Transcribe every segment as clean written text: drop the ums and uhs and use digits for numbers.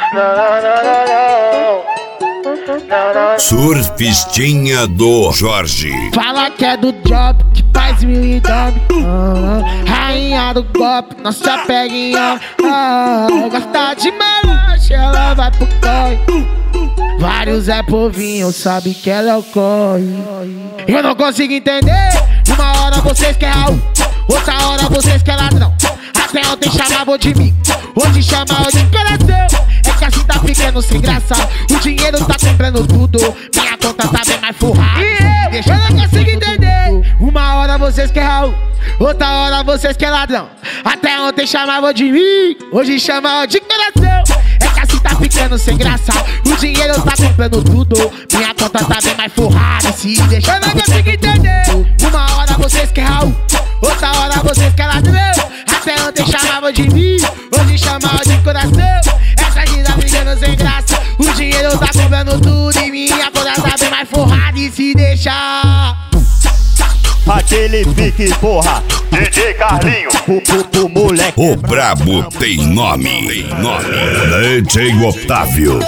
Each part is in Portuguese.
Surfistinha do Jorge. Fala que é do job, que faz mil e dobre. Rainha do golpe, não se apega em homem. Gosta de melanche, ela vai pro corre. Vários é povinho, sabe que ela é o corre. Eu não consigo entender. Uma hora vocês querem Raul, outra hora vocês querem ladrão. Até ontem chamavam de mim, hoje chamam de coração. É que assim tá ficando sem graça. O dinheiro tá comprando tudo, minha conta tá bem mais forrada. Deixa eu não consigo entender. Uma hora vocês querem Raul, outra hora vocês querem ladrão. Até ontem chamavam de mim, hoje chamam de coração. É que assim tá ficando sem graça. O dinheiro tá comprando tudo, minha conta tá bem mais forrada. Se deixa eu não consigo entender. Uma hora vocês querem Raul, outra hora vocês querem ladrão. Até ontem chamavam de mim, hoje chamavam de coração. Essa vida brigando sem graça. O dinheiro tá comprando tudo e minha conta tá bem mais forrada. E se deixar aquele pique, porra, DJ Carlinho, o moleque. O brabo tem nome. DJ Otávio.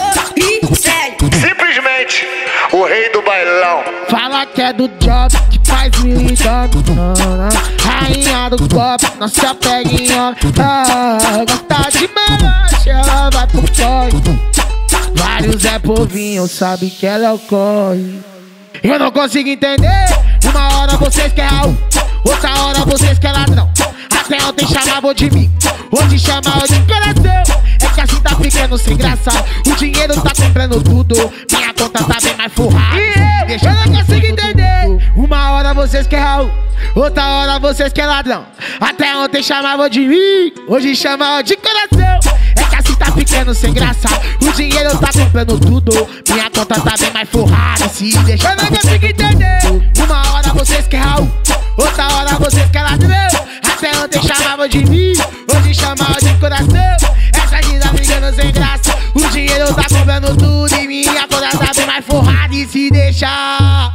Simplesmente o rei do bailão. fala que é do job, que faz mil e dobre. Rainha do golpe, não se apega em homem. Gosta de melanche, ela vai pro corre. Vários é povinho, sabe que ela é o corre. Eu não consigo entender. Uma hora vocês querem Raul, outra hora vocês querem ladrão. Até ontem chamavam de mim, hoje chamam de coração. É que assim tá ficando sem graça. O dinheiro tá comprando tudo, minha conta tá bem mais forrada. Deixa eu não consigo entender. Uma hora vocês querem Raul, outra hora vocês querem ladrão. Até ontem chamavam de mim, hoje chamam de coração. É que assim tá ficando sem graça. O dinheiro tá comprando tudo, minha conta tá bem mais forrada. Se deixa eu não consigo entender. Uma hora vocês querem Raul, outra hora vocês querem ladrão. Até ontem chamavam de mim, hoje chamam de coração. Essa vida brigando sem graça. O dinheiro tá comprando tudo e minha conta tá bem mais forrada. E se deixar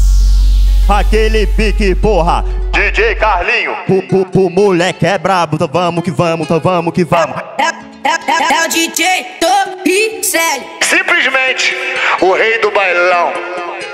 aquele pique, porra, DJ Carlinho, o moleque é brabo. Então vamos que vamos, então vamos que vamos. É o DJ Torricelli. Simplesmente o rei do bailão.